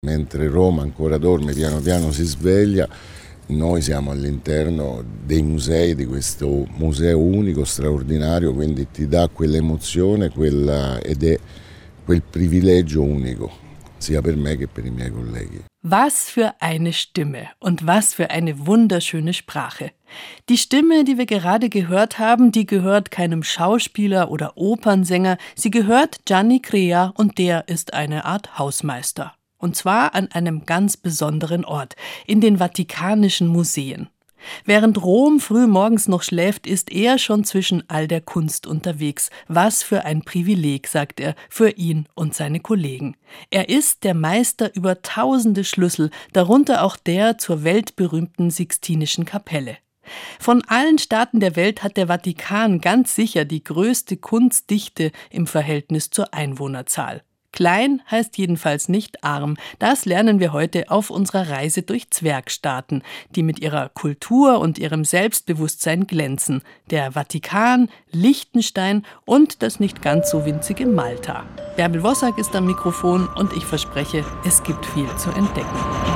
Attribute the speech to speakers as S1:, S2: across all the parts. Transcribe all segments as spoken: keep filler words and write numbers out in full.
S1: Mentre Roma ancora dorme, piano piano si sveglia, noi siamo all'interno dei musei, di questo museo unico, straordinario, quindi ti dà quell'emozione quella, ed è quel privilegio unico, sia per me che per i miei colleghi.
S2: Was für eine Stimme und was für eine wunderschöne Sprache. Die Stimme, die wir gerade gehört haben, die gehört keinem Schauspieler oder Opernsänger, sie gehört Gianni Crea und der ist eine Art Hausmeister. Und zwar an einem ganz besonderen Ort, in den Vatikanischen Museen. Während Rom früh morgens noch schläft, ist er schon zwischen all der Kunst unterwegs. Was für ein Privileg, sagt er, für ihn und seine Kollegen. Er ist der Meister über tausende Schlüssel, darunter auch der zur weltberühmten Sixtinischen Kapelle. Von allen Staaten der Welt hat der Vatikan ganz sicher die größte Kunstdichte im Verhältnis zur Einwohnerzahl. Klein heißt jedenfalls nicht arm. Das lernen wir heute auf unserer Reise durch Zwergstaaten, die mit ihrer Kultur und ihrem Selbstbewusstsein glänzen. Der Vatikan, Liechtenstein und das nicht ganz so winzige Malta. Bärbel Wossack ist am Mikrofon und ich verspreche, es gibt viel zu entdecken.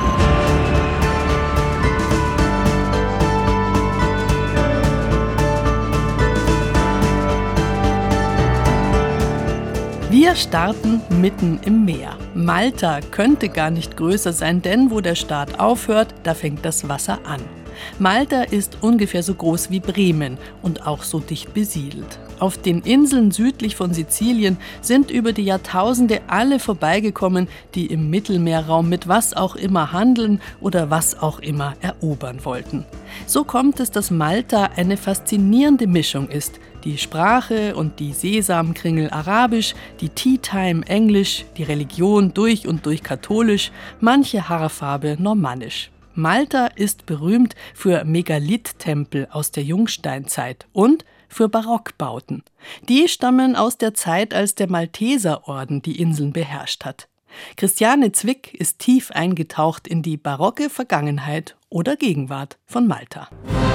S2: Wir starten mitten im Meer. Malta könnte gar nicht größer sein, denn wo der Start aufhört, da fängt das Wasser an. Malta ist ungefähr so groß wie Bremen und auch so dicht besiedelt. Auf den Inseln südlich von Sizilien sind über die Jahrtausende alle vorbeigekommen, die im Mittelmeerraum mit was auch immer handeln oder was auch immer erobern wollten. So kommt es, dass Malta eine faszinierende Mischung ist. Die Sprache und die Sesamkringel Arabisch, die Tea Time Englisch, die Religion durch und durch katholisch, manche Haarfarbe normannisch. Malta ist berühmt für Megalith-Tempel aus der Jungsteinzeit und für Barockbauten. Die stammen aus der Zeit, als der Malteserorden die Inseln beherrscht hat. Christiane Zwick ist tief eingetaucht in die barocke Vergangenheit oder Gegenwart von Malta.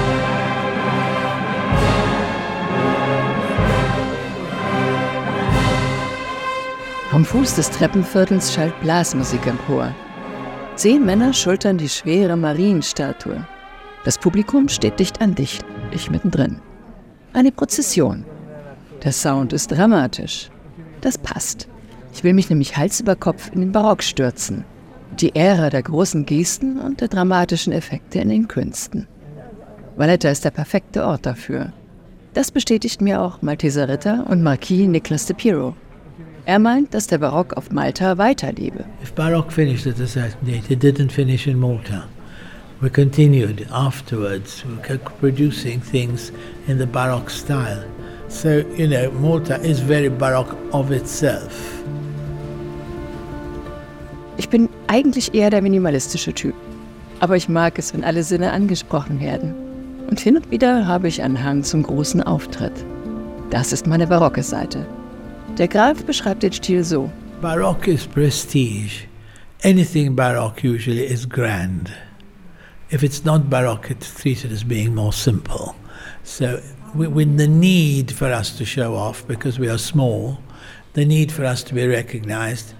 S3: Vom Fuß des Treppenviertels schallt Blasmusik empor. Zehn Männer schultern die schwere Marienstatue. Das Publikum steht dicht an dicht, ich mittendrin. Eine Prozession. Der Sound ist dramatisch. Das passt. Ich will mich nämlich Hals über Kopf in den Barock stürzen. Die Ära der großen Gesten und der dramatischen Effekte in den Künsten. Valletta ist der perfekte Ort dafür. Das bestätigt mir auch Malteser Ritter und Marquis Nicholas de Piero. Er meint, dass der Barock auf Malta weiterlebe.
S4: If Baroque finished at a certain date, it didn't finish in Malta. We continued afterwards. We kept producing things in the Baroque style. So, you know, Malta is very Baroque of itself.
S3: Ich bin eigentlich eher der minimalistische Typ. Aber ich mag es, wenn alle Sinne angesprochen werden. Und hin und wieder habe ich einen Hang zum großen Auftritt. Das ist meine barocke Seite. Der Graf beschreibt den Stil so.
S4: Baroque is prestige. Anything Baroque usually is grand. If it's not Baroque, it's treated as being more simple. So with the need for us to show off because we are small, the need for us to be recognized.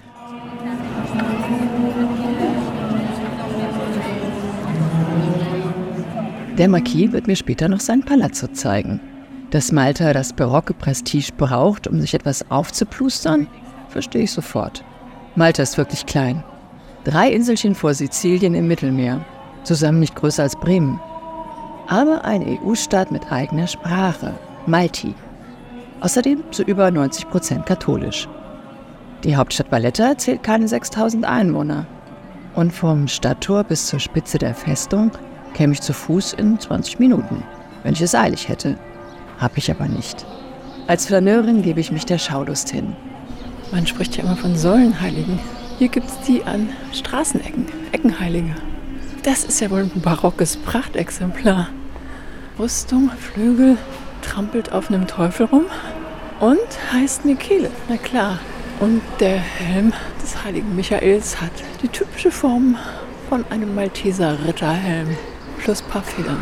S3: Der Marquis wird mir später noch sein Palazzo zeigen. Dass Malta das barocke Prestige braucht, um sich etwas aufzuplustern, verstehe ich sofort. Malta ist wirklich klein. Drei Inselchen vor Sizilien im Mittelmeer, zusammen nicht größer als Bremen. Aber ein E U-Staat mit eigener Sprache, Malti. Außerdem zu über neunzig Prozent katholisch. Die Hauptstadt Valletta zählt keine sechstausend Einwohner. Und vom Stadttor bis zur Spitze der Festung käme ich zu Fuß in zwanzig Minuten, wenn ich es eilig hätte. Hab ich aber nicht. Als Flaneurin gebe ich mich der Schaulust hin.
S5: Man spricht ja immer von Säulenheiligen. Hier gibt's die an Straßenecken, Eckenheilige. Das ist ja wohl ein barockes Prachtexemplar. Rüstung, Flügel, trampelt auf einem Teufel rum und heißt Michele, na klar. Und der Helm des heiligen Michaels hat die typische Form von einem Malteser Ritterhelm plus paar Federn.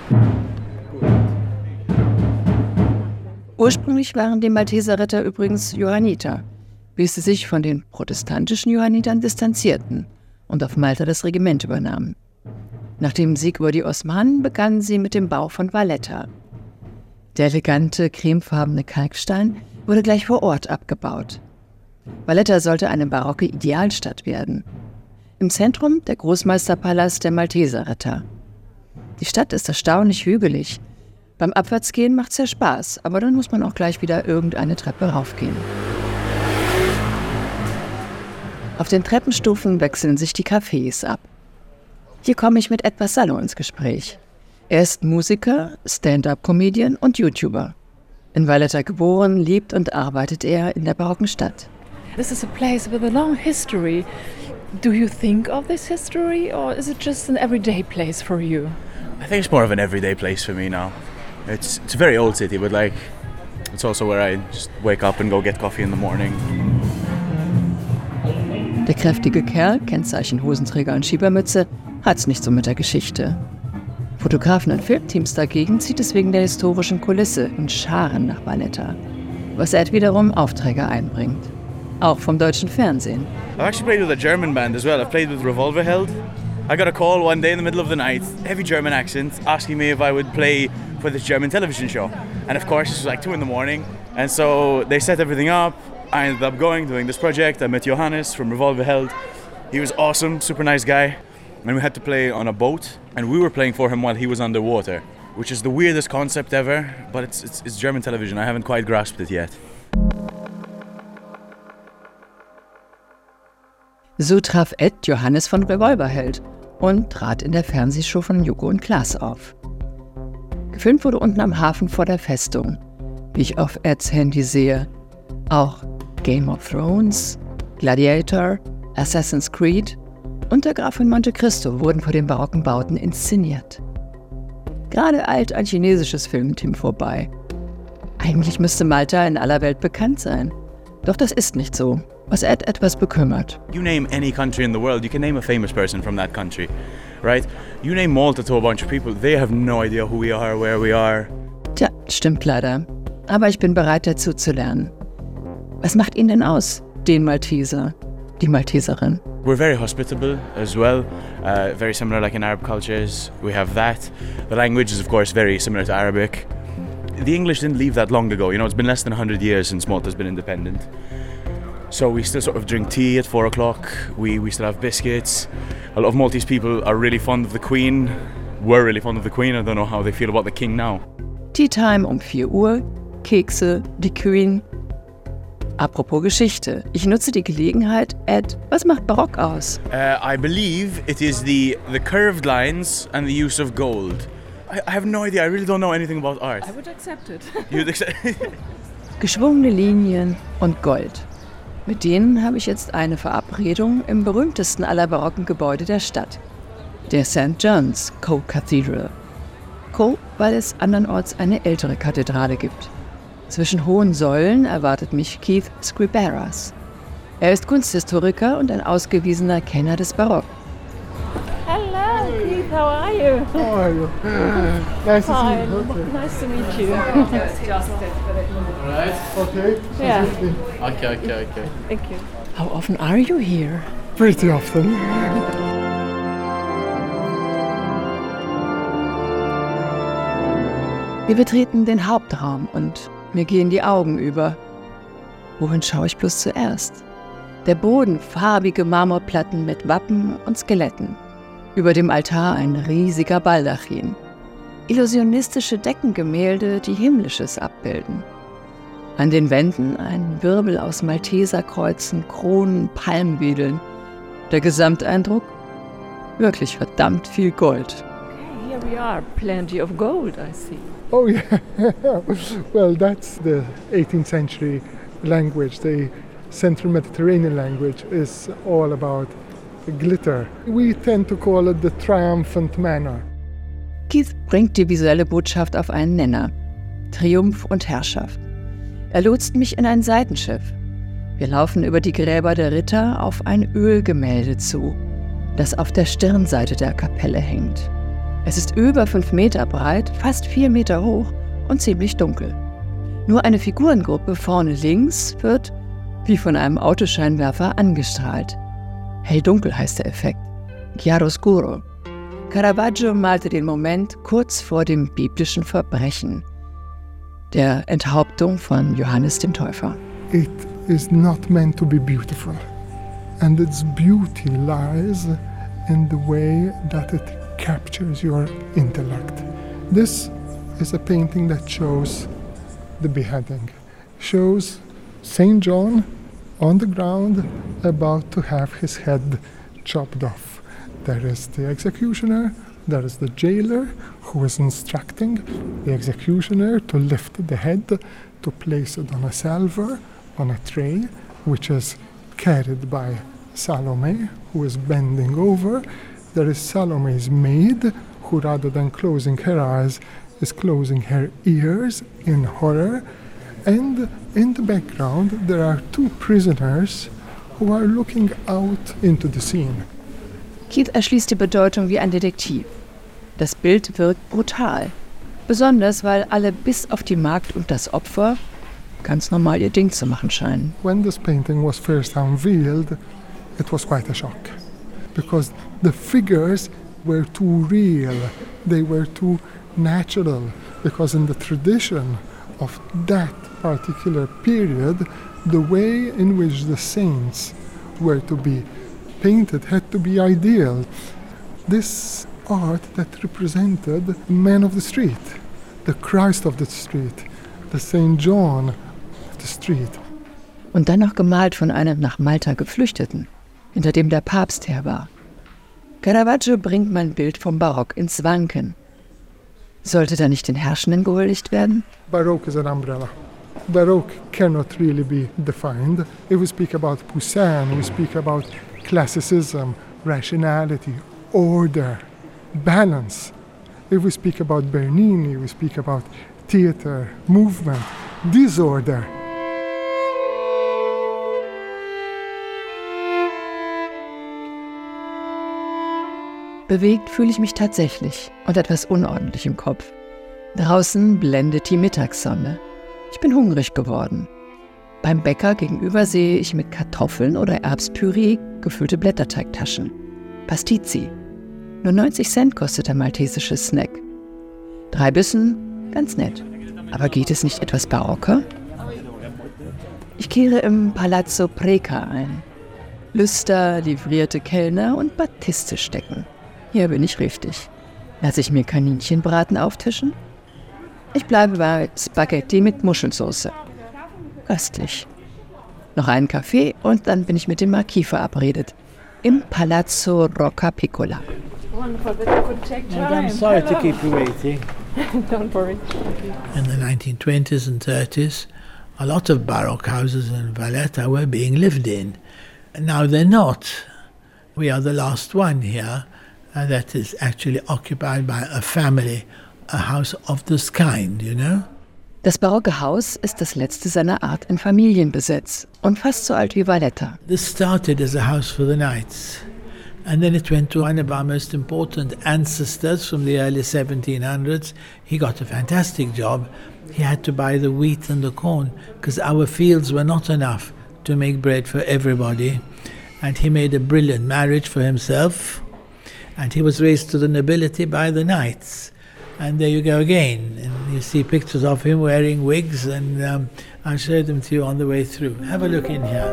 S3: Ursprünglich waren die Malteser Ritter übrigens Johanniter, bis sie sich von den protestantischen Johannitern distanzierten und auf Malta das Regiment übernahmen. Nach dem Sieg über die Osmanen begannen sie mit dem Bau von Valletta. Der elegante, cremefarbene Kalkstein wurde gleich vor Ort abgebaut. Valletta sollte eine barocke Idealstadt werden. Im Zentrum der Großmeisterpalast der Malteserritter. Die Stadt ist erstaunlich hügelig. Beim Abwärtsgehen macht's ja Spaß, aber dann muss man auch gleich wieder irgendeine Treppe raufgehen. Auf den Treppenstufen wechseln sich die Cafés ab. Hier komme ich mit Ed Vassallo ins Gespräch. Er ist Musiker, Stand-up-Comedian und YouTuber. In Valletta geboren, lebt und arbeitet er in der barocken Stadt.
S5: This is a place with a long history. Do you think of this history or is it just an everyday place for you?
S6: I think it's more of an everyday place for me now. It's it's a very old city, but like it's also where I just wake up and go get coffee in the morning.
S3: Der kräftige Kerl, Kennzeichen Hosenträger und Schiebermütze, hat's nicht so mit der Geschichte. Fotografen und Filmteams dagegen zieht es wegen der historischen Kulisse in Scharen nach Valletta, was Ed wiederum Aufträge einbringt. Auch vom deutschen Fernsehen.
S6: I've actually played with a German band as well. I've played with Revolverheld. I got a call one day in the middle of the night, heavy German accent, asking me if I would play for this German television show. And of course, it was like two in the morning. And so they set everything up. I ended up going, doing this project. I met Johannes from Revolverheld. He was awesome, super nice guy. And we had to play on a boat. And we were playing for him while he was underwater, which is the weirdest concept ever. But it's, it's, it's German television. I haven't quite grasped it yet.
S3: So traf Ed Johannes von Revolverheld und trat in der Fernsehshow von Joko und Klaas auf. Gefilmt wurde unten am Hafen vor der Festung, wie ich auf Eds Handy sehe. Auch Game of Thrones, Gladiator, Assassin's Creed und der Graf von Monte Cristo wurden vor den barocken Bauten inszeniert. Gerade eilt ein chinesisches Filmteam vorbei. Eigentlich müsste Malta in aller Welt bekannt sein. Doch das ist nicht so, was Ed etwas bekümmert.
S6: You name any country in the world, you can name a famous person from that country, right? You name Malta to a bunch of people, they have no idea who we are, where we are.
S3: Tja, stimmt leider. Aber ich bin bereit dazu zu lernen. Was macht ihn denn aus, den Malteser, die Malteserin?
S6: We're very hospitable as well, uh, very similar like in Arab cultures. We have that. The language is of course very similar to Arabic. The English didn't leave that long ago, you know, it's been less than one hundred years since Malta's been independent. So we still sort of drink tea at four o'clock, we, we still have biscuits. A lot of Maltese people are really fond of the Queen, were really fond of the Queen, I don't know how they feel about the King now.
S3: Tea Time um vier Uhr, Kekse, die Queen. Apropos Geschichte, ich nutze die Gelegenheit. Ed, was macht Barock aus?
S6: Uh, I believe it is the, the curved lines and the use of gold. I, I have no idea, I really don't know anything about art.
S5: I would accept it.
S6: You'd accept
S3: Geschwungene Linien und Gold. Mit denen habe ich jetzt eine Verabredung im berühmtesten aller barocken Gebäude der Stadt, der Sankt John's Co Cathedral. Co, weil es andernorts eine ältere Kathedrale gibt. Zwischen hohen Säulen erwartet mich Keith Scriberas. Er ist Kunsthistoriker und ein ausgewiesener Kenner des Barock.
S5: Hello, Keith, how are you?
S7: How are you? Nice to see
S5: Hi,
S7: you. Okay.
S5: nice to meet you.
S6: Alright.
S7: Okay.
S5: Yeah.
S6: Okay, okay, okay.
S5: Thank you. How often are you here?
S7: Pretty often.
S3: Wir betreten den Hauptraum und mir gehen die Augen über. Wohin schaue ich bloß zuerst? Der Boden farbige Marmorplatten mit Wappen und Skeletten. Über dem Altar ein riesiger Baldachin. Illusionistische Deckengemälde, die Himmlisches abbilden. An den Wänden ein Wirbel aus Malteserkreuzen, Kronen, Palmwedeln. Der Gesamteindruck? Wirklich verdammt viel Gold.
S5: Okay, here we are. Plenty of gold, I see.
S7: Oh yeah. Well, that's the eighteenth century language. The Central Mediterranean language is all about glitter. We tend to call it the triumphant manner.
S3: Keith bringt die visuelle Botschaft auf einen Nenner. Triumph und Herrschaft. Er lotst mich in ein Seitenschiff. Wir laufen über die Gräber der Ritter auf ein Ölgemälde zu, das auf der Stirnseite der Kapelle hängt. Es ist über fünf Meter breit, fast vier Meter hoch und ziemlich dunkel. Nur eine Figurengruppe vorne links wird, wie von einem Autoscheinwerfer, angestrahlt. Hell-dunkel heißt der Effekt. Chiaroscuro. Caravaggio malte den Moment kurz vor dem biblischen Verbrechen, der Enthauptung von Johannes dem Täufer.
S7: It is not meant to be beautiful. And its beauty lies in the way that it captures your intellect. This is a painting that shows the beheading, shows Saint John on the ground about to have his head chopped off. There is the executioner, there is the jailer who is instructing the executioner to lift the head, to place it on a salver, on a tray, which is carried by Salome, who is bending over. There is Salome's maid, who rather than closing her eyes, is closing her ears in horror. And in the background, there are two prisoners who are looking out into the scene.
S3: Keith erschließt die Bedeutung wie ein Detektiv. Das Bild wirkt brutal. Besonders, weil alle bis auf die Magd und das Opfer ganz normal ihr Ding zu machen scheinen.
S7: When this painting was first unveiled, it was quite a shock. Because the figures were too real. They were too natural. Because in the tradition of that particular period, the way in which the saints were to be painted had to be ideal. This art that represented the man of the street, the Christ of the street, the Saint John of the street.
S3: Und dann noch gemalt von einem nach Malta Geflüchteten, hinter dem der Papst her war. Caravaggio bringt mein Bild vom Barock ins Wanken. Sollte da nicht den Herrschenden gehuldigt werden?
S7: Baroque is an umbrella. Baroque cannot really be defined. If we speak about Poussin, we speak about classicism, rationality, order, balance. If we speak about Bernini, we speak about theater, movement, disorder.
S3: Bewegt fühle ich mich tatsächlich und etwas unordentlich im Kopf. Draußen blendet die Mittagssonne. Ich bin hungrig geworden. Beim Bäcker gegenüber sehe ich mit Kartoffeln oder Erbspüree gefüllte Blätterteigtaschen. Pastizi. Nur neunzig Cent kostet der maltesische Snack. Drei Bissen, ganz nett. Aber geht es nicht etwas barocker? Ich kehre im Palazzo Preca ein. Lüster, livrierte Kellner und Batiste stecken. Hier bin ich richtig. Lasse ich mir Kaninchenbraten auftischen? Ich bleibe bei Spaghetti mit Muschelsoße. Köstlich. Noch einen Kaffee und dann bin ich mit dem Marquis verabredet. Im Palazzo Rocca Piccola.
S5: Wonderful, but it would take time.
S4: I'm sorry to keep you waiting.
S5: Don't worry.
S4: In the nineteen twenties and thirties, a lot of Baroque houses in Valletta were being lived in. And now they're not. We are the last one here uh, that is actually occupied by a family, a house of this kind, you know?
S3: Das barocke Haus ist das letzte seiner Art in Familienbesitz und fast so alt wie Valletta.
S4: This started as a house for the knights. And then it went to one of our most important ancestors from the early seventeen hundreds. He got a fantastic job. He had to buy the wheat and the corn because our fields were not enough to make bread for everybody. And he made a brilliant marriage for himself. And he was raised to the nobility by the knights. And there you go again. And you see pictures of him wearing wigs, and um, I'll show them to you on the way through. Have a look in here.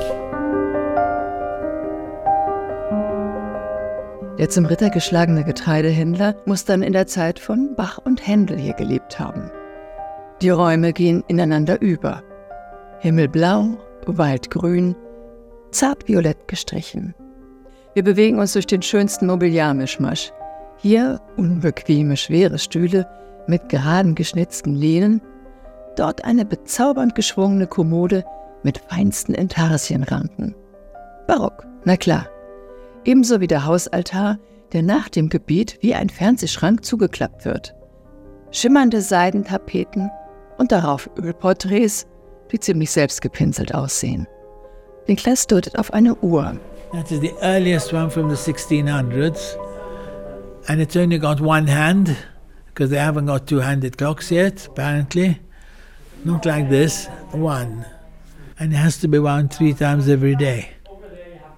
S3: Der zum Ritter geschlagene Getreidehändler muss dann in der Zeit von Bach und Händel hier gelebt haben. Die Räume gehen ineinander über. Himmelblau, waldgrün, zart violett gestrichen. Wir bewegen uns durch den schönsten Mobiliarmischmasch. Hier unbequeme, schwere Stühle mit geraden geschnitzten Lehnen. Dort eine bezaubernd geschwungene Kommode mit feinsten Intarsienranken. Barock, na klar. Ebenso wie der Hausaltar, der nach dem Gebet wie ein Fernsehschrank zugeklappt wird. Schimmernde Seidentapeten und darauf Ölporträts, die ziemlich selbstgepinselt aussehen. Niklas deutet auf eine Uhr.
S4: That is the earliest one from the sixteen hundreds. And it's only got one hand, because they haven't got two-handed clocks yet, apparently. Not like this, one. And it has to be wound three times every day.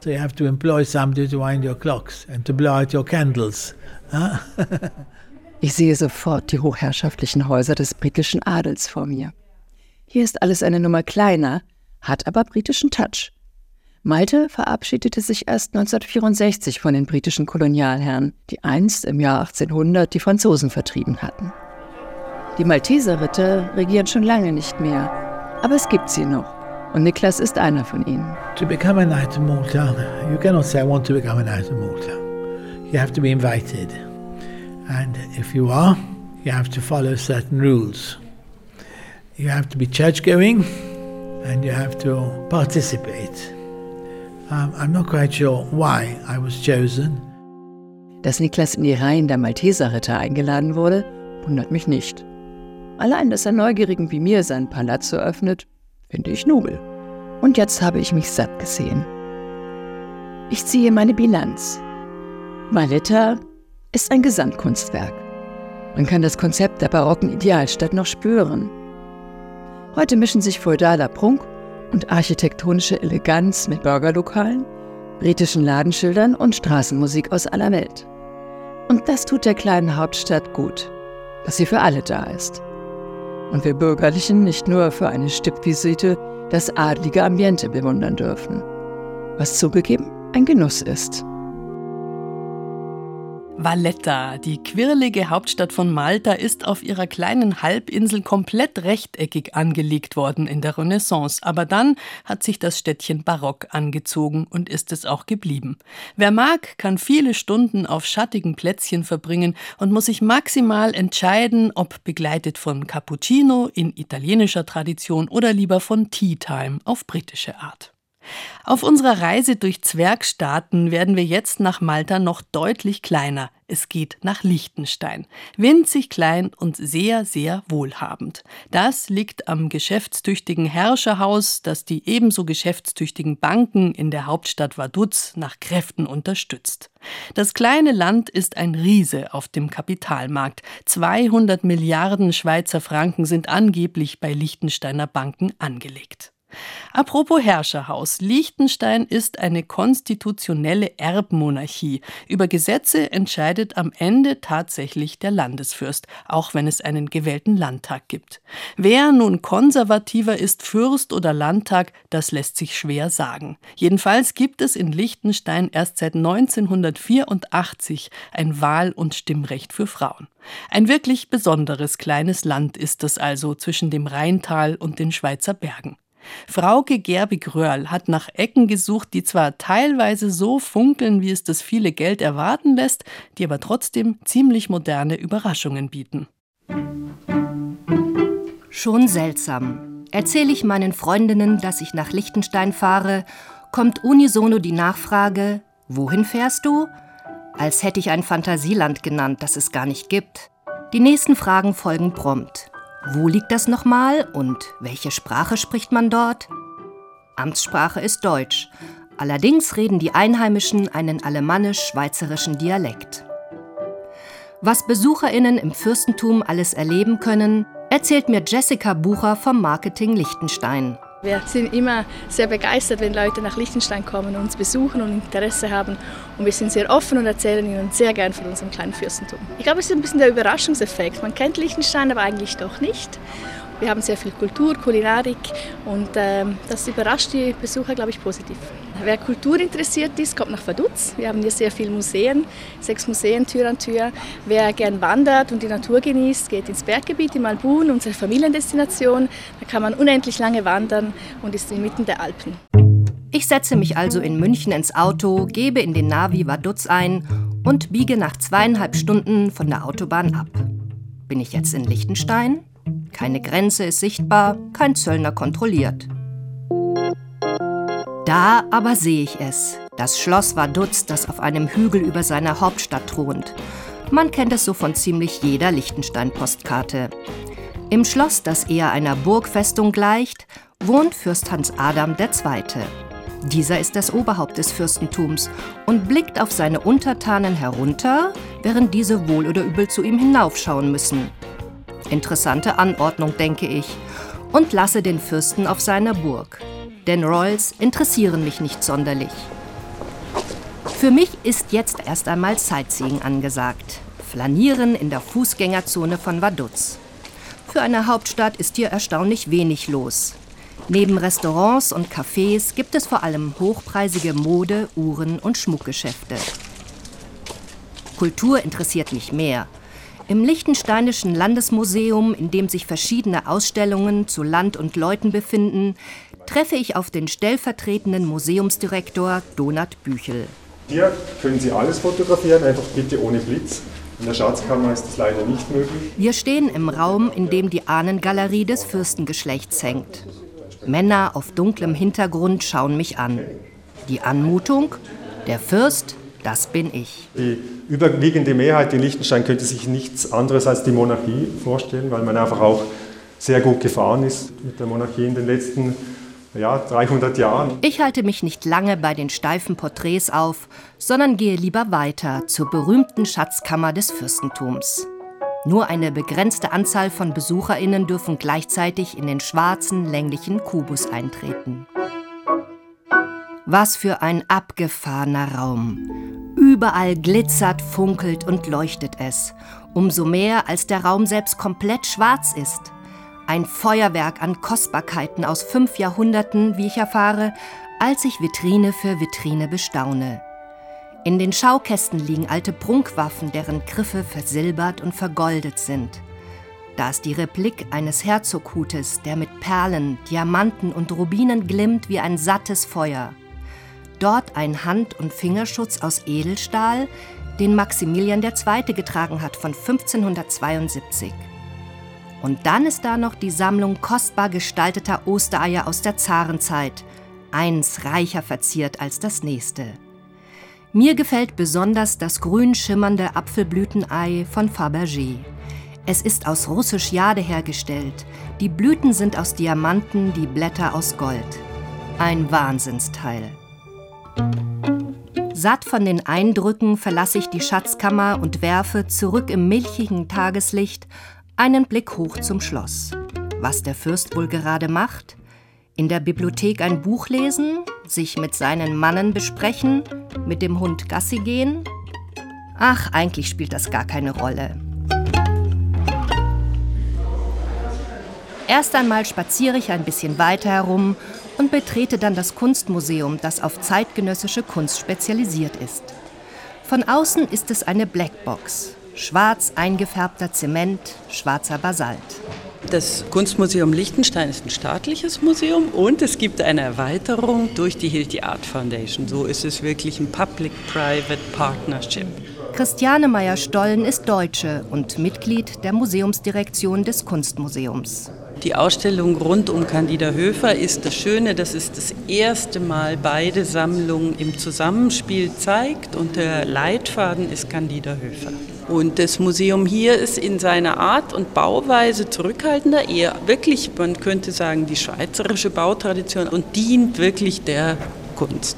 S4: So you have to employ somebody to wind your clocks and to blow out your candles. Huh?
S3: Ich sehe sofort die hochherrschaftlichen Häuser des britischen Adels vor mir. Hier ist alles eine Nummer kleiner, hat aber britischen Touch. Malte verabschiedete sich erst neunzehnhundertvierundsechzig von den britischen Kolonialherren, die einst im Jahr achtzehnhundert die Franzosen vertrieben hatten. Die Malteserritter regieren schon lange nicht mehr, aber es gibt sie noch. Und Niklas ist einer von ihnen.
S4: To become a Knight of Malta, you cannot say, I want to become a Knight of Malta. You have to be invited. And if you are, you have to follow certain rules. You have to be church-going and you have to participate. Um, I'm not quite sure why I was chosen.
S3: Dass Niklas in die Reihen der Malteserritter eingeladen wurde, wundert mich nicht. Allein, dass er Neugierigen wie mir sein Palazzo öffnet, finde ich nobel. Und jetzt habe ich mich satt gesehen. Ich ziehe meine Bilanz. Valletta ist ein Gesamtkunstwerk. Man kann das Konzept der barocken Idealstadt noch spüren. Heute mischen sich feudaler Prunk und architektonische Eleganz mit Burgerlokalen, britischen Ladenschildern und Straßenmusik aus aller Welt. Und das tut der kleinen Hauptstadt gut, dass sie für alle da ist. Und wir Bürgerlichen nicht nur für eine Stippvisite das adlige Ambiente bewundern dürfen, was zugegeben ein Genuss ist.
S2: Valletta, die quirlige Hauptstadt von Malta, ist auf ihrer kleinen Halbinsel komplett rechteckig angelegt worden in der Renaissance. Aber dann hat sich das Städtchen barock angezogen und ist es auch geblieben. Wer mag, kann viele Stunden auf schattigen Plätzchen verbringen und muss sich maximal entscheiden, ob begleitet von Cappuccino in italienischer Tradition oder lieber von Tea Time auf britische Art. Auf unserer Reise durch Zwergstaaten werden wir jetzt nach Malta noch deutlich kleiner. Es geht nach Liechtenstein. Winzig klein und sehr, sehr wohlhabend. Das liegt am geschäftstüchtigen Herrscherhaus, das die ebenso geschäftstüchtigen Banken in der Hauptstadt Vaduz nach Kräften unterstützt. Das kleine Land ist ein Riese auf dem Kapitalmarkt. zweihundert Milliarden Schweizer Franken sind angeblich bei Liechtensteiner Banken angelegt. Apropos Herrscherhaus. Liechtenstein ist eine konstitutionelle Erbmonarchie. Über Gesetze entscheidet am Ende tatsächlich der Landesfürst, auch wenn es einen gewählten Landtag gibt. Wer nun konservativer ist, Fürst oder Landtag, das lässt sich schwer sagen. Jedenfalls gibt es in Liechtenstein erst seit neunzehnhundertvierundachtzig ein Wahl- und Stimmrecht für Frauen. Ein wirklich besonderes kleines Land ist es also zwischen dem Rheintal und den Schweizer Bergen. Frauke Gerbig-Röhrl hat nach Ecken gesucht, die zwar teilweise so funkeln, wie es das viele Geld erwarten lässt, die aber trotzdem ziemlich moderne Überraschungen bieten.
S8: Schon seltsam. Erzähle ich meinen Freundinnen, dass ich nach Liechtenstein fahre, kommt unisono die Nachfrage, wohin fährst du? Als hätte ich ein Fantasieland genannt, das es gar nicht gibt. Die nächsten Fragen folgen prompt. Wo liegt das nochmal und welche Sprache spricht man dort? Amtssprache ist Deutsch. Allerdings reden die Einheimischen einen alemannisch-schweizerischen Dialekt. Was BesucherInnen im Fürstentum alles erleben können, erzählt mir Jessica Bucher vom Marketing Liechtenstein.
S9: Wir sind immer sehr begeistert, wenn Leute nach Liechtenstein kommen und uns besuchen und Interesse haben. Und wir sind sehr offen und erzählen ihnen sehr gern von unserem kleinen Fürstentum. Ich glaube, es ist ein bisschen der Überraschungseffekt. Man kennt Liechtenstein, aber eigentlich doch nicht. Wir haben sehr viel Kultur, Kulinarik und ähm, das überrascht die Besucher, glaube ich, positiv. Wer Kultur interessiert ist, kommt nach Vaduz. Wir haben hier sehr viele Museen, sechs Museen Tür an Tür. Wer gern wandert und die Natur genießt, geht ins Berggebiet in Malbun, unsere Familiendestination. Da kann man unendlich lange wandern und ist inmitten der Alpen.
S8: Ich setze mich also in München ins Auto, gebe in den Navi Vaduz ein und biege nach zweieinhalb Stunden von der Autobahn ab. Bin ich jetzt in Liechtenstein? Keine Grenze ist sichtbar, kein Zöllner kontrolliert. Da aber sehe ich es, das Schloss Vaduz, das auf einem Hügel über seiner Hauptstadt thront. Man kennt es so von ziemlich jeder Liechtenstein-Postkarte. Im Schloss, das eher einer Burgfestung gleicht, wohnt Fürst Hans Adam der Zweite. Dieser ist das Oberhaupt des Fürstentums und blickt auf seine Untertanen herunter, während diese wohl oder übel zu ihm hinaufschauen müssen. Interessante Anordnung, denke ich, und lasse den Fürsten auf seiner Burg. Denn Royals interessieren mich nicht sonderlich. Für mich ist jetzt erst einmal Sightseeing angesagt. Flanieren in der Fußgängerzone von Vaduz. Für eine Hauptstadt ist hier erstaunlich wenig los. Neben Restaurants und Cafés gibt es vor allem hochpreisige Mode-, Uhren- und Schmuckgeschäfte. Kultur interessiert mich mehr. Im Liechtensteinischen Landesmuseum, in dem sich verschiedene Ausstellungen zu Land und Leuten befinden, treffe ich auf den stellvertretenden Museumsdirektor Donat Büchel.
S10: Hier können Sie alles fotografieren, einfach bitte ohne Blitz. In der Schatzkammer ist das leider nicht möglich.
S8: Wir stehen im Raum, in dem die Ahnengalerie des Fürstengeschlechts hängt. Männer auf dunklem Hintergrund schauen mich an. Die Anmutung, der Fürst, das bin ich.
S10: Die überwiegende Mehrheit in Liechtenstein könnte sich nichts anderes als die Monarchie vorstellen, weil man einfach auch sehr gut gefahren ist mit der Monarchie in den letzten ja, dreihundert Jahren.
S8: Ich halte mich nicht lange bei den steifen Porträts auf, sondern gehe lieber weiter zur berühmten Schatzkammer des Fürstentums. Nur eine begrenzte Anzahl von BesucherInnen dürfen gleichzeitig in den schwarzen, länglichen Kubus eintreten. Was für ein abgefahrener Raum. Überall glitzert, funkelt und leuchtet es. Umso mehr, als der Raum selbst komplett schwarz ist. Ein Feuerwerk an Kostbarkeiten aus fünf Jahrhunderten, wie ich erfahre, als ich Vitrine für Vitrine bestaune. In den Schaukästen liegen alte Prunkwaffen, deren Griffe versilbert und vergoldet sind. Da ist die Replik eines Herzoghutes, der mit Perlen, Diamanten und Rubinen glimmt wie ein sattes Feuer. Dort ein Hand- und Fingerschutz aus Edelstahl, den Maximilian der Zweite getragen hat von fünfzehnhundertzweiundsiebzig. Und dann ist da noch die Sammlung kostbar gestalteter Ostereier aus der Zarenzeit, eins reicher verziert als das nächste. Mir gefällt besonders das grün schimmernde Apfelblütenei von Fabergé. Es ist aus Russisch Jade hergestellt. Die Blüten sind aus Diamanten, die Blätter aus Gold. Ein Wahnsinnsteil. Satt von den Eindrücken verlasse ich die Schatzkammer und werfe zurück im milchigen Tageslicht einen Blick hoch zum Schloss. Was der Fürst wohl gerade macht? In der Bibliothek ein Buch lesen? Sich mit seinen Mannen besprechen? Mit dem Hund Gassi gehen? Ach, eigentlich spielt das gar keine Rolle. Erst einmal spaziere ich ein bisschen weiter herum und betrete dann das Kunstmuseum, das auf zeitgenössische Kunst spezialisiert ist. Von außen ist es eine Blackbox. Schwarz eingefärbter Zement, schwarzer Basalt.
S11: Das Kunstmuseum Liechtenstein ist ein staatliches Museum und es gibt eine Erweiterung durch die Hilti Art Foundation. So ist es wirklich ein Public-Private Partnership.
S8: Christiane Meyer-Stollen ist Deutsche und Mitglied der Museumsdirektion des Kunstmuseums.
S11: Die Ausstellung rund um Candida Höfer ist das Schöne, dass es das erste Mal beide Sammlungen im Zusammenspiel zeigt und der Leitfaden ist Candida Höfer. Und das Museum hier ist in seiner Art und Bauweise zurückhaltender, eher wirklich, man könnte sagen, die schweizerische Bautradition und dient wirklich der Kunst.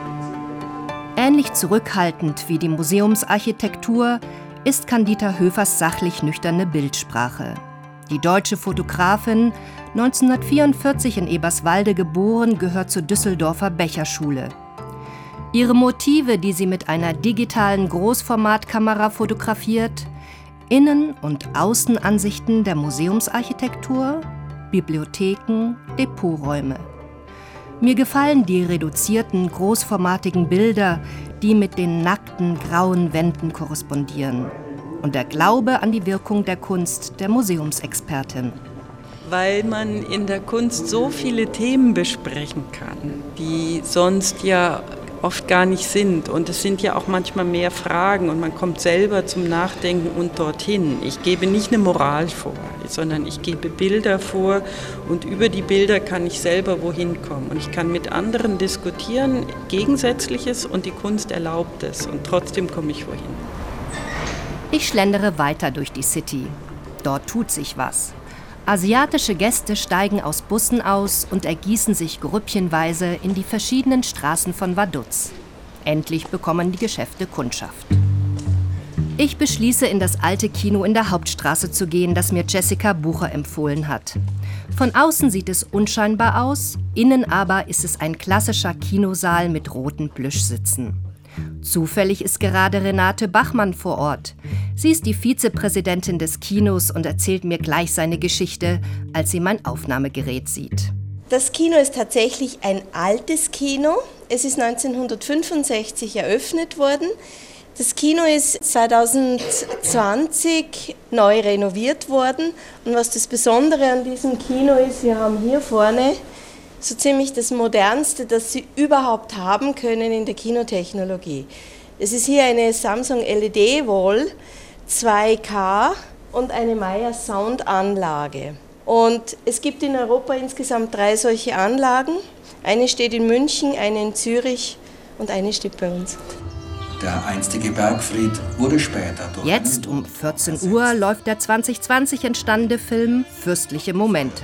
S8: Ähnlich zurückhaltend wie die Museumsarchitektur ist Candida Höfers sachlich nüchterne Bildsprache. Die deutsche Fotografin, neunzehnhundertvierundvierzig in Eberswalde geboren, gehört zur Düsseldorfer Becherschule. Ihre Motive, die sie mit einer digitalen Großformatkamera fotografiert, Innen- und Außenansichten der Museumsarchitektur, Bibliotheken, Depoträume. Mir gefallen die reduzierten, großformatigen Bilder, die mit den nackten, grauen Wänden korrespondieren. Und der Glaube an die Wirkung der Kunst der Museumsexpertin.
S11: Weil man in der Kunst so viele Themen besprechen kann, die sonst ja oft gar nicht sind. Und es sind ja auch manchmal mehr Fragen und man kommt selber zum Nachdenken und dorthin. Ich gebe nicht eine Moral vor, sondern ich gebe Bilder vor und über die Bilder kann ich selber wohin kommen. Und ich kann mit anderen diskutieren, Gegensätzliches und die Kunst erlaubt es und trotzdem komme ich wohin.
S8: Ich schlendere weiter durch die City. Dort tut sich was. Asiatische Gäste steigen aus Bussen aus und ergießen sich grüppchenweise in die verschiedenen Straßen von Vaduz. Endlich bekommen die Geschäfte Kundschaft. Ich beschließe, in das alte Kino in der Hauptstraße zu gehen, das mir Jessica Bucher empfohlen hat. Von außen sieht es unscheinbar aus, innen aber ist es ein klassischer Kinosaal mit roten Plüschsitzen. Zufällig ist gerade Renate Bachmann vor Ort. Sie ist die Vizepräsidentin des Kinos und erzählt mir gleich seine Geschichte, als sie mein Aufnahmegerät sieht.
S12: Das Kino ist tatsächlich ein altes Kino. Es ist neunzehnhundertfünfundsechzig eröffnet worden. Das Kino ist zweitausendzwanzig neu renoviert worden. Und was das Besondere an diesem Kino ist, wir haben hier vorne so ziemlich das Modernste, das Sie überhaupt haben können in der Kinotechnologie. Es ist hier eine Samsung L E D-Wall, zwei K und eine Meyer Soundanlage. Und es gibt in Europa insgesamt drei solche Anlagen. Eine steht in München, eine in Zürich und eine steht bei uns.
S13: Der einstige Bergfried wurde später durch...
S8: Jetzt um vierzehn Uhr läuft der zwanzig zwanzig entstandene Film Fürstliche Momente.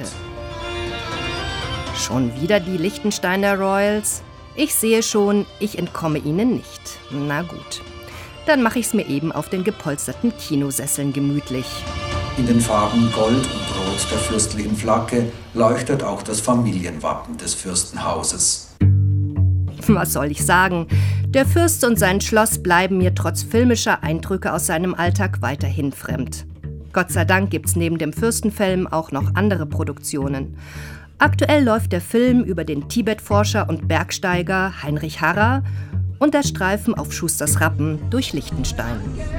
S8: Schon wieder die Liechtensteiner Royals? Ich sehe schon, ich entkomme ihnen nicht. Na gut, dann mache ich es mir eben auf den gepolsterten Kinosesseln gemütlich.
S13: In den Farben Gold und Rot der fürstlichen Flagge leuchtet auch das Familienwappen des Fürstenhauses.
S8: Was soll ich sagen? Der Fürst und sein Schloss bleiben mir trotz filmischer Eindrücke aus seinem Alltag weiterhin fremd. Gott sei Dank gibt's neben dem Fürstenfilm auch noch andere Produktionen. Aktuell läuft der Film über den Tibet-Forscher und Bergsteiger Heinrich Harrer und der Streifen auf Schusters Rappen durch Liechtenstein.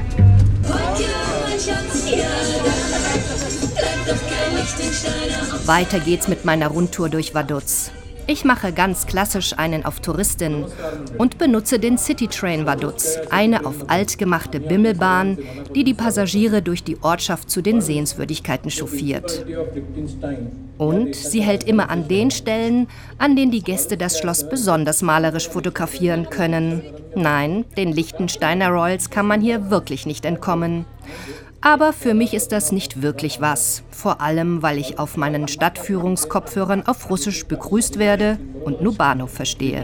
S8: Weiter geht's mit meiner Rundtour durch Vaduz. Ich mache ganz klassisch einen auf Touristin und benutze den Citytrain Vaduz, eine auf alt gemachte Bimmelbahn, die die Passagiere durch die Ortschaft zu den Sehenswürdigkeiten chauffiert. Und sie hält immer an den Stellen, an denen die Gäste das Schloss besonders malerisch fotografieren können. Nein, den Liechtensteiner Royals kann man hier wirklich nicht entkommen. Aber für mich ist das nicht wirklich was. Vor allem, weil ich auf meinen Stadtführungskopfhörern auf Russisch begrüßt werde und nur Bahnhof verstehe.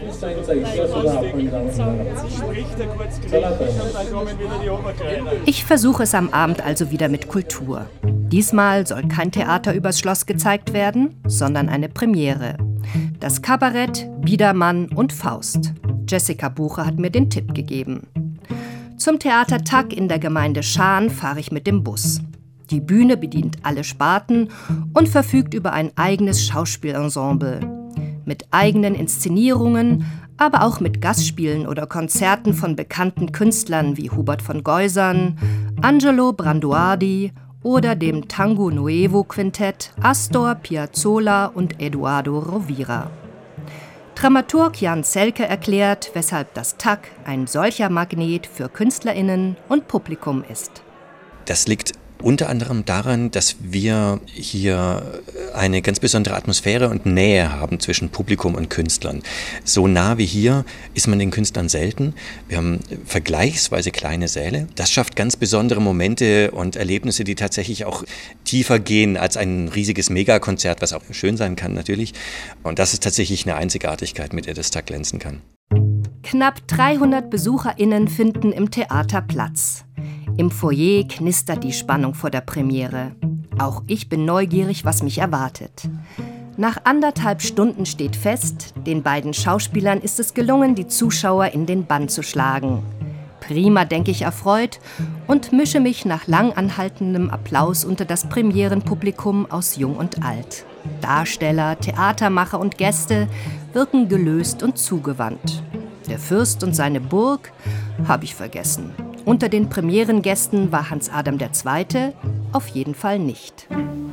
S8: Ich versuche es am Abend also wieder mit Kultur. Diesmal soll kein Theater übers Schloss gezeigt werden, sondern eine Premiere. Das Kabarett Biedermann und Faust. Jessica Buche hat mir den Tipp gegeben. Zum Theater Tag in der Gemeinde Schaan fahre ich mit dem Bus. Die Bühne bedient alle Sparten und verfügt über ein eigenes Schauspielensemble. Mit eigenen Inszenierungen, aber auch mit Gastspielen oder Konzerten von bekannten Künstlern wie Hubert von Geusern, Angelo Branduardi oder dem Tango Nuevo Quintett Astor Piazzolla und Eduardo Rovira. Dramaturg Jan Zelke erklärt, weshalb das Tag ein solcher Magnet für KünstlerInnen und Publikum ist.
S14: Das liegt unter anderem daran, dass wir hier eine ganz besondere Atmosphäre und Nähe haben zwischen Publikum und Künstlern. So nah wie hier ist man den Künstlern selten. Wir haben vergleichsweise kleine Säle. Das schafft ganz besondere Momente und Erlebnisse, die tatsächlich auch tiefer gehen als ein riesiges Megakonzert, was auch schön sein kann natürlich. Und das ist tatsächlich eine Einzigartigkeit, mit der das Tag glänzen kann.
S8: Knapp dreihundert BesucherInnen finden im Theater Platz. Im Foyer knistert die Spannung vor der Premiere. Auch ich bin neugierig, was mich erwartet. Nach anderthalb Stunden steht fest, den beiden Schauspielern ist es gelungen, die Zuschauer in den Bann zu schlagen. Prima, denke ich erfreut und mische mich nach lang anhaltendem Applaus unter das Premierenpublikum aus Jung und Alt. Darsteller, Theatermacher und Gäste wirken gelöst und zugewandt. Der Fürst und seine Burg habe ich vergessen. Unter den Premierengästen war Hans Adam der Zweite auf jeden Fall nicht.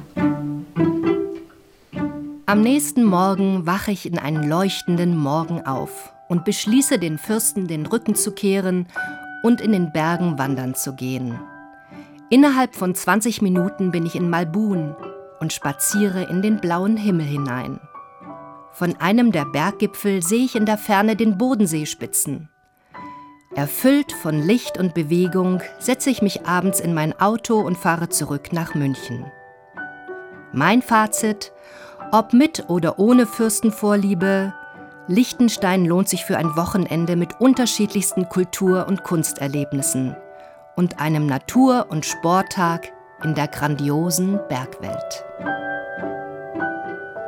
S8: Am nächsten Morgen wache ich in einen leuchtenden Morgen auf und beschließe, den Fürsten den Rücken zu kehren und in den Bergen wandern zu gehen. Innerhalb von zwanzig Minuten bin ich in Malbun und spaziere in den blauen Himmel hinein. Von einem der Berggipfel sehe ich in der Ferne den Bodenseespitzen. Erfüllt von Licht und Bewegung setze ich mich abends in mein Auto und fahre zurück nach München. Mein Fazit: Ob mit oder ohne Fürstenvorliebe, Liechtenstein lohnt sich für ein Wochenende mit unterschiedlichsten Kultur- und Kunsterlebnissen und einem Natur- und Sporttag in der grandiosen Bergwelt.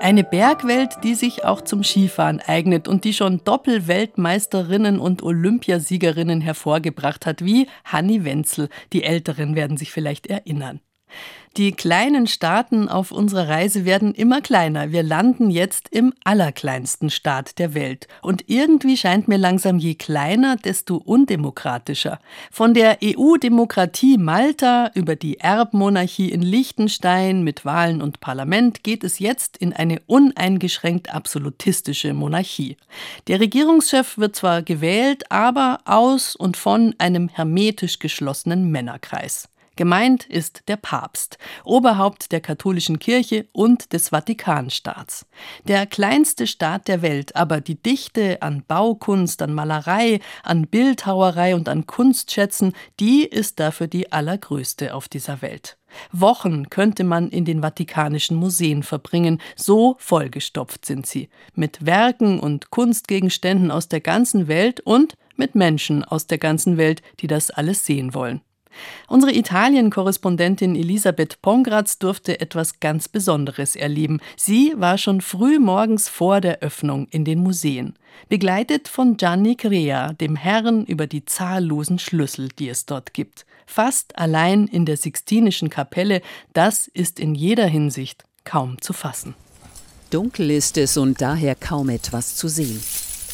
S2: Eine Bergwelt, die sich auch zum Skifahren eignet und die schon Doppelweltmeisterinnen und Olympiasiegerinnen hervorgebracht hat, wie Hanni Wenzel. Die Älteren werden sich vielleicht erinnern. Die kleinen Staaten auf unserer Reise werden immer kleiner. Wir landen jetzt im allerkleinsten Staat der Welt. Und irgendwie scheint mir langsam, je kleiner, desto undemokratischer. Von der E U-Demokratie Malta über die Erbmonarchie in Liechtenstein mit Wahlen und Parlament geht es jetzt in eine uneingeschränkt absolutistische Monarchie. Der Regierungschef wird zwar gewählt, aber aus und von einem hermetisch geschlossenen Männerkreis. Gemeint ist der Papst, Oberhaupt der katholischen Kirche und des Vatikanstaats. Der kleinste Staat der Welt, aber die Dichte an Baukunst, an Malerei, an Bildhauerei und an Kunstschätzen, die ist dafür die allergrößte auf dieser Welt. Wochen könnte man in den vatikanischen Museen verbringen, so vollgestopft sind sie. Mit Werken und Kunstgegenständen aus der ganzen Welt und mit Menschen aus der ganzen Welt, die das alles sehen wollen. Unsere Italien-Korrespondentin Elisabeth Pongratz durfte etwas ganz Besonderes erleben. Sie war schon früh morgens vor der Öffnung in den Museen, begleitet von Gianni Crea, dem Herrn über die zahllosen Schlüssel, die es dort gibt. Fast allein in der Sixtinischen Kapelle, das ist in jeder Hinsicht kaum zu fassen.
S15: Dunkel ist es und daher kaum etwas zu sehen.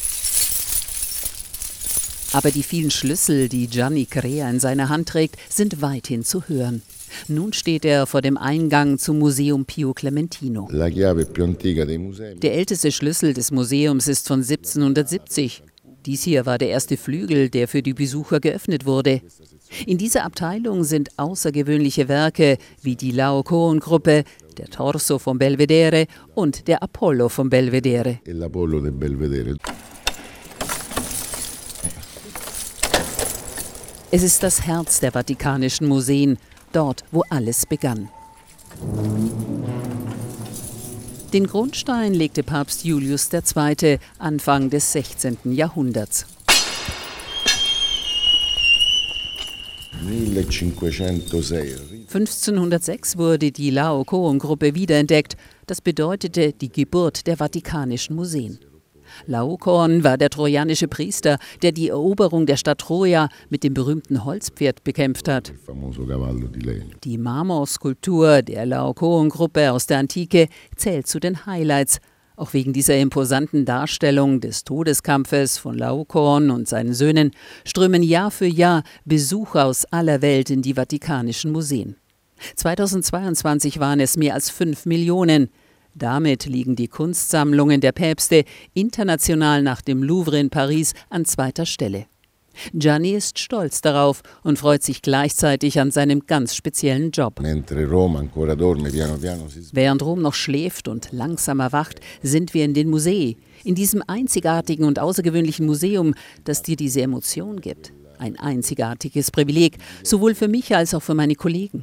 S15: Aber die vielen Schlüssel, die Gianni Crea in seiner Hand trägt, sind weithin zu hören. Nun steht er vor dem Eingang zum Museum Pio Clementino. Der älteste Schlüssel des Museums ist von siebzehnhundertsiebzig. Dies hier war der erste Flügel, der für die Besucher geöffnet wurde. In dieser Abteilung sind außergewöhnliche Werke wie die Laocoon-Gruppe, der Torso vom Belvedere und der Apollo vom Belvedere. Es ist das Herz der Vatikanischen Museen, dort, wo alles begann. Den Grundstein legte Papst Julius der Zweite. Anfang des sechzehnten Jahrhunderts. fünfzehnhundertsechs wurde die Laocoon-Gruppe wiederentdeckt. Das bedeutete die Geburt der Vatikanischen Museen. Laokoon war der trojanische Priester, der die Eroberung der Stadt Troja mit dem berühmten Holzpferd bekämpft hat. Die Marmorskulptur der Laokoon-Gruppe aus der Antike zählt zu den Highlights. Auch wegen dieser imposanten Darstellung des Todeskampfes von Laokoon und seinen Söhnen strömen Jahr für Jahr Besucher aus aller Welt in die Vatikanischen Museen. zweitausendzweiundzwanzig waren es mehr als fünf Millionen. Damit liegen die Kunstsammlungen der Päpste international nach dem Louvre in Paris an zweiter Stelle. Gianni ist stolz darauf und freut sich gleichzeitig an seinem ganz speziellen Job. Während Rom noch schläft und langsam erwacht, sind wir in den Museen. In diesem einzigartigen und außergewöhnlichen Museum, das dir diese Emotion gibt. Ein einzigartiges Privileg, sowohl für mich als auch für meine Kollegen.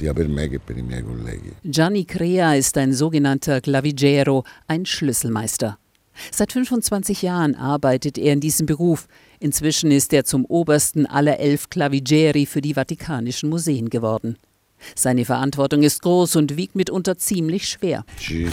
S15: Gianni Crea ist ein sogenannter Clavigero, ein Schlüsselmeister. Seit fünfundzwanzig Jahren arbeitet er in diesem Beruf. Inzwischen ist er zum obersten aller elf Clavigeri für die Vatikanischen Museen geworden. Seine Verantwortung ist groß und wiegt mitunter ziemlich schwer.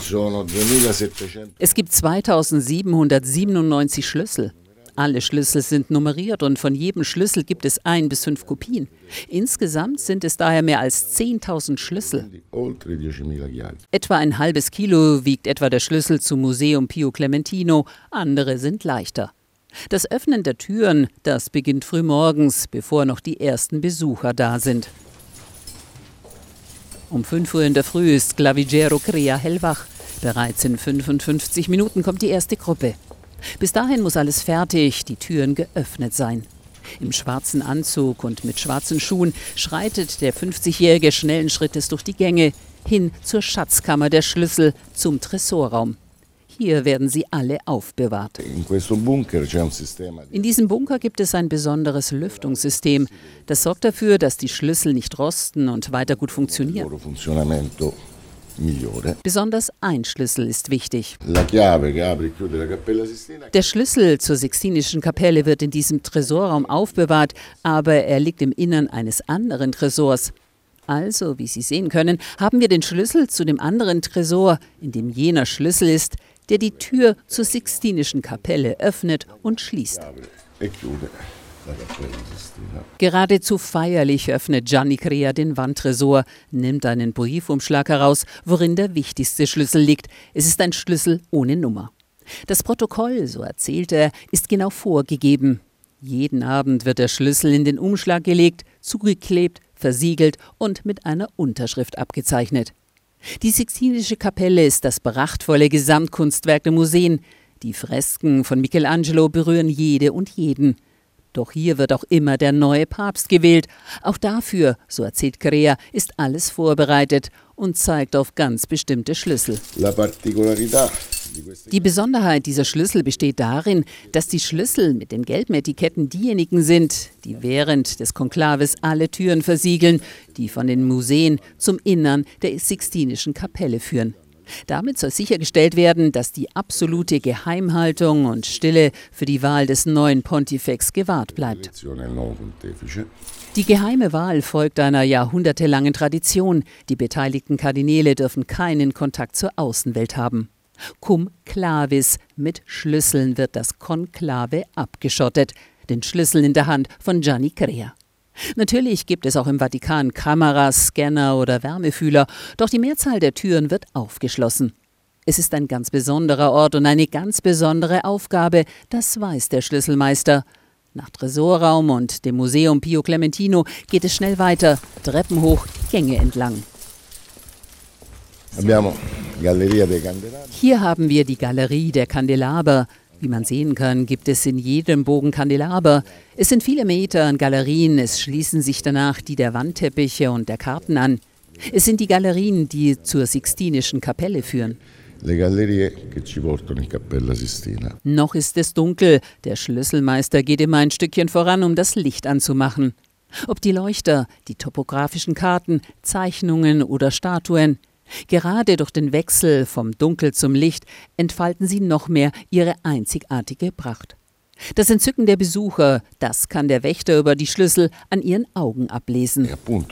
S15: Es gibt zweitausendsiebenhundertsiebenundneunzig Schlüssel. Alle Schlüssel sind nummeriert und von jedem Schlüssel gibt es ein bis fünf Kopien. Insgesamt sind es daher mehr als zehntausend Schlüssel. Etwa ein halbes Kilo wiegt etwa der Schlüssel zum Museum Pio Clementino, andere sind leichter. Das Öffnen der Türen, das beginnt frühmorgens, bevor noch die ersten Besucher da sind. Um fünf Uhr in der Früh ist Clavigero Crea hellwach. Bereits in fünfundfünfzig Minuten kommt die erste Gruppe. Bis dahin muss alles fertig, die Türen geöffnet sein. Im schwarzen Anzug und mit schwarzen Schuhen schreitet der fünfzigjährige schnellen Schrittes durch die Gänge hin zur Schatzkammer der Schlüssel zum Tresorraum. Hier werden sie alle aufbewahrt. In diesem Bunker gibt es ein besonderes Lüftungssystem. Das sorgt dafür, dass die Schlüssel nicht rosten und weiter gut funktionieren. Besonders ein Schlüssel ist wichtig. Der Schlüssel zur Sixtinischen Kapelle wird in diesem Tresorraum aufbewahrt, aber er liegt im Innern eines anderen Tresors. Also, wie Sie sehen können, haben wir den Schlüssel zu dem anderen Tresor, in dem jener Schlüssel ist, der die Tür zur Sixtinischen Kapelle öffnet und schließt. Geradezu feierlich öffnet Gianni Crea den Wandtresor, nimmt einen Briefumschlag heraus, worin der wichtigste Schlüssel liegt. Es ist ein Schlüssel ohne Nummer. Das Protokoll, so erzählt er, ist genau vorgegeben. Jeden Abend wird der Schlüssel in den Umschlag gelegt, zugeklebt, versiegelt und mit einer Unterschrift abgezeichnet. Die Sixtinische Kapelle ist das prachtvolle Gesamtkunstwerk der Museen. Die Fresken von Michelangelo berühren jede und jeden. Doch hier wird auch immer der neue Papst gewählt. Auch dafür, so erzählt Crea, ist alles vorbereitet und zeigt auf ganz bestimmte Schlüssel. Die Besonderheit dieser Schlüssel besteht darin, dass die Schlüssel mit den gelben Etiketten diejenigen sind, die während des Konklaves alle Türen versiegeln, die von den Museen zum Innern der Sixtinischen Kapelle führen. Damit soll sichergestellt werden, dass die absolute Geheimhaltung und Stille für die Wahl des neuen Pontifex gewahrt bleibt. Die geheime Wahl folgt einer jahrhundertelangen Tradition. Die beteiligten Kardinäle dürfen keinen Kontakt zur Außenwelt haben. Cum clavis, mit Schlüsseln wird das Konklave abgeschottet, den Schlüssel in der Hand von Gianni Crea. Natürlich gibt es auch im Vatikan Kameras, Scanner oder Wärmefühler, doch die Mehrzahl der Türen wird aufgeschlossen. Es ist ein ganz besonderer Ort und eine ganz besondere Aufgabe, das weiß der Schlüsselmeister. Nach Tresorraum und dem Museum Pio Clementino geht es schnell weiter, Treppen hoch, Gänge entlang. Hier haben wir die Galerie der Kandelaber. Wie man sehen kann, gibt es in jedem Bogen Kandelaber. Es sind viele Meter an Galerien, es schließen sich danach die der Wandteppiche und der Karten an. Es sind die Galerien, die zur Sixtinischen Kapelle führen. Noch ist es dunkel, der Schlüsselmeister geht immer ein Stückchen voran, um das Licht anzumachen. Ob die Leuchter, die topografischen Karten, Zeichnungen oder Statuen. Gerade durch den Wechsel vom Dunkel zum Licht entfalten sie noch mehr ihre einzigartige Pracht. Das Entzücken der Besucher, das kann der Wächter über die Schlüssel an ihren Augen ablesen.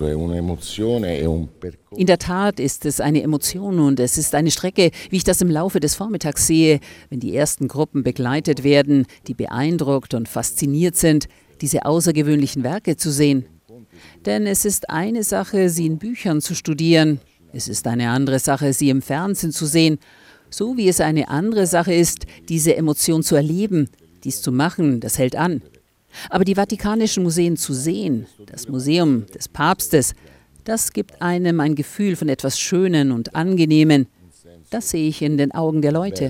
S15: In der Tat ist es eine Emotion und es ist eine Strecke, wie ich das im Laufe des Vormittags sehe, wenn die ersten Gruppen begleitet werden, die beeindruckt und fasziniert sind, diese außergewöhnlichen Werke zu sehen. Denn es ist eine Sache, sie in Büchern zu studieren. Es ist eine andere Sache, sie im Fernsehen zu sehen, so wie es eine andere Sache ist, diese Emotion zu erleben, dies zu machen, das hält an. Aber die Vatikanischen Museen zu sehen, das Museum des Papstes, das gibt einem ein Gefühl von etwas Schönen und Angenehmen. Das sehe ich in den Augen der Leute.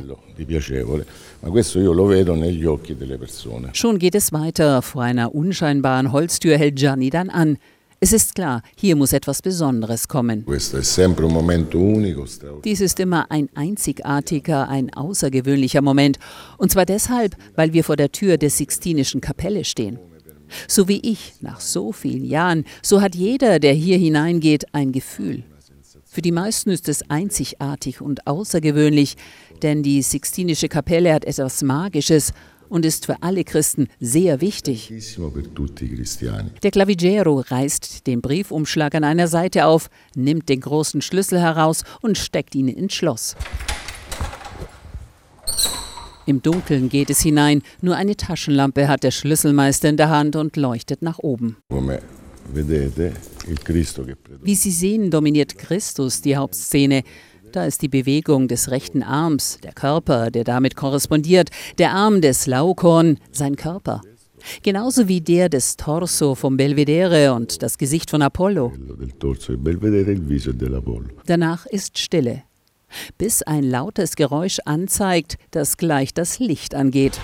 S15: Schon geht es weiter. Vor einer unscheinbaren Holztür hält Gianni dann an. Es ist klar, hier muss etwas Besonderes kommen. Dies ist immer ein einzigartiger, ein außergewöhnlicher Moment. Und zwar deshalb, weil wir vor der Tür der Sixtinischen Kapelle stehen. So wie ich, nach so vielen Jahren, so hat jeder, der hier hineingeht, ein Gefühl. Für die meisten ist es einzigartig und außergewöhnlich, denn die Sixtinische Kapelle hat etwas Magisches und ist für alle Christen sehr wichtig. Der Clavigero reißt den Briefumschlag an einer Seite auf, nimmt den großen Schlüssel heraus und steckt ihn ins Schloss. Im Dunkeln geht es hinein, nur eine Taschenlampe hat der Schlüsselmeister in der Hand und leuchtet nach oben. Wie Sie sehen, dominiert Christus die Hauptszene. Da ist die Bewegung des rechten Arms, der Körper, der damit korrespondiert, der Arm des Laokoon, sein Körper. Genauso wie der des Torso vom Belvedere und das Gesicht von Apollo. Danach ist Stille, bis ein lautes Geräusch anzeigt, dass gleich das Licht angeht.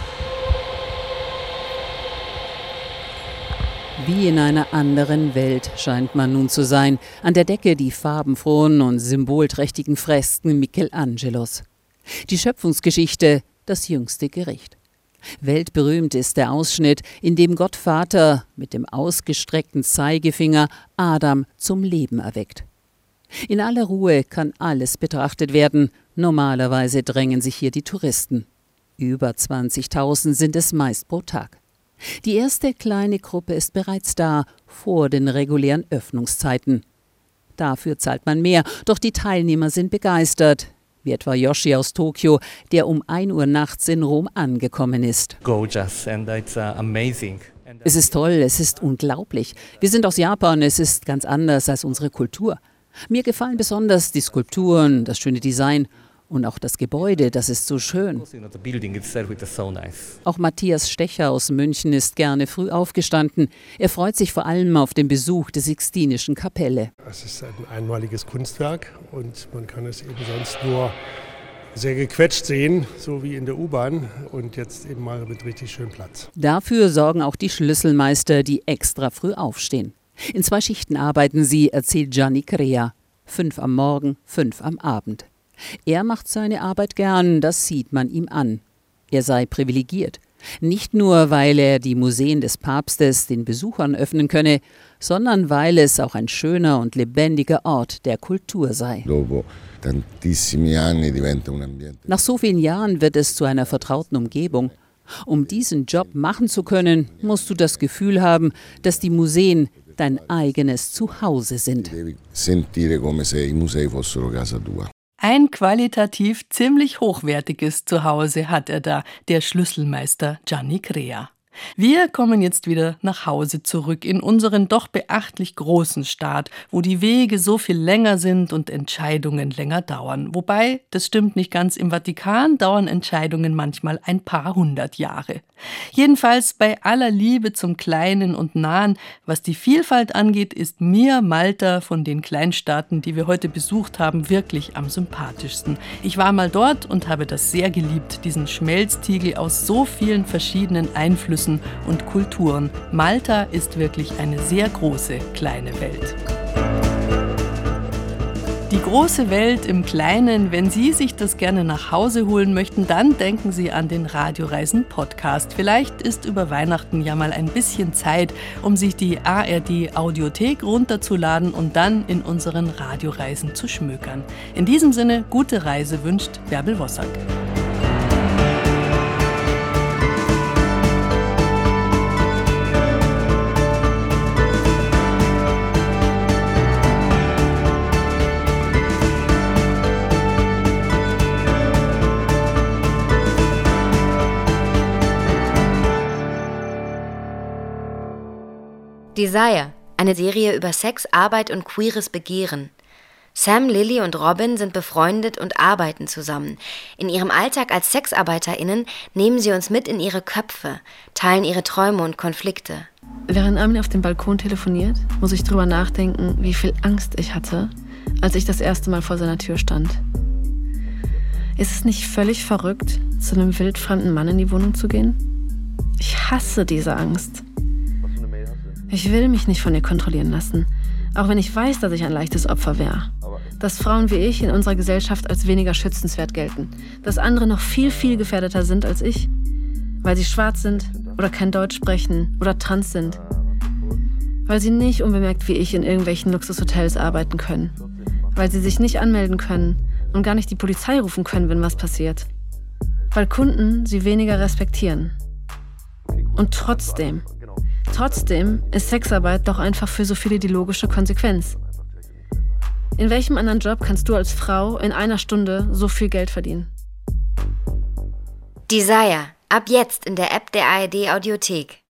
S15: Wie in einer anderen Welt scheint man nun zu sein. An der Decke die farbenfrohen und symbolträchtigen Fresken Michelangelos. Die Schöpfungsgeschichte, das jüngste Gericht. Weltberühmt ist der Ausschnitt, in dem Gott Vater mit dem ausgestreckten Zeigefinger Adam zum Leben erweckt. In aller Ruhe kann alles betrachtet werden. Normalerweise drängen sich hier die Touristen. Über zwanzigtausend sind es meist pro Tag. Die erste kleine Gruppe ist bereits da, vor den regulären Öffnungszeiten. Dafür zahlt man mehr, doch die Teilnehmer sind begeistert. Wie etwa Yoshi aus Tokio, der um ein Uhr nachts in Rom angekommen ist.
S16: Gorgeous and it's uh, amazing.
S15: Es ist toll, es ist unglaublich. Wir sind aus Japan, es ist ganz anders als unsere Kultur. Mir gefallen besonders die Skulpturen, das schöne Design und auch das Gebäude, das ist so schön. Auch Matthias Stecher aus München ist gerne früh aufgestanden. Er freut sich vor allem auf den Besuch der Sixtinischen Kapelle.
S17: Es ist ein einmaliges Kunstwerk und man kann es eben sonst nur sehr gequetscht sehen, so wie in der U-Bahn und jetzt eben mal mit richtig schön Platz.
S15: Dafür sorgen auch die Schlüsselmeister, die extra früh aufstehen. In zwei Schichten arbeiten sie, erzählt Gianni Crea. Fünf am Morgen, fünf am Abend. Er macht seine Arbeit gern, das sieht man ihm an. Er sei privilegiert. Nicht nur, weil er die Museen des Papstes den Besuchern öffnen könne, sondern weil es auch ein schöner und lebendiger Ort der Kultur sei. Nach so vielen Jahren wird es zu einer vertrauten Umgebung. Um diesen Job machen zu können, musst du das Gefühl haben, dass die Museen dein eigenes Zuhause sind.
S2: Ein qualitativ ziemlich hochwertiges Zuhause hat er da, der Schlüsselmeister Gianni Crea. Wir kommen jetzt wieder nach Hause zurück in unseren doch beachtlich großen Staat, wo die Wege so viel länger sind und Entscheidungen länger dauern. Wobei, das stimmt nicht ganz, im Vatikan dauern Entscheidungen manchmal ein paar hundert Jahre. Jedenfalls bei aller Liebe zum Kleinen und Nahen, was die Vielfalt angeht, ist mir Malta von den Kleinstaaten, die wir heute besucht haben, wirklich am sympathischsten. Ich war mal dort und habe das sehr geliebt, diesen Schmelztiegel aus so vielen verschiedenen Einflüssen und Kulturen. Malta ist wirklich eine sehr große, kleine Welt. Die große Welt im Kleinen, wenn Sie sich das gerne nach Hause holen möchten, dann denken Sie an den Radioreisen-Podcast. Vielleicht ist über Weihnachten ja mal ein bisschen Zeit, um sich die A R D-Audiothek runterzuladen und dann in unseren Radioreisen zu schmökern. In diesem Sinne, gute Reise wünscht Bärbel Wossack.
S18: Desire, eine Serie über Sex, Arbeit und queeres Begehren. Sam, Lily und Robin sind befreundet und arbeiten zusammen. In ihrem Alltag als SexarbeiterInnen nehmen sie uns mit in ihre Köpfe, teilen ihre Träume und Konflikte.
S5: Während Armin auf dem Balkon telefoniert, muss ich drüber nachdenken, wie viel Angst ich hatte, als ich das erste Mal vor seiner Tür stand. Ist es nicht völlig verrückt, zu einem wildfremden Mann in die Wohnung zu gehen? Ich hasse diese Angst. Ich will mich nicht von ihr kontrollieren lassen, auch wenn ich weiß, dass ich ein leichtes Opfer wäre. Dass Frauen wie ich in unserer Gesellschaft als weniger schützenswert gelten. Dass andere noch viel, viel gefährdeter sind als ich, weil sie schwarz sind oder kein Deutsch sprechen oder trans sind. Weil sie nicht unbemerkt wie ich in irgendwelchen Luxushotels arbeiten können. Weil sie sich nicht anmelden können und gar nicht die Polizei rufen können, wenn was passiert. Weil Kunden sie weniger respektieren. Und trotzdem... Trotzdem ist Sexarbeit doch einfach für so viele die logische Konsequenz. In welchem anderen Job kannst du als Frau in einer Stunde so viel Geld verdienen?
S18: Desire, ab jetzt in der App der A R D Audiothek.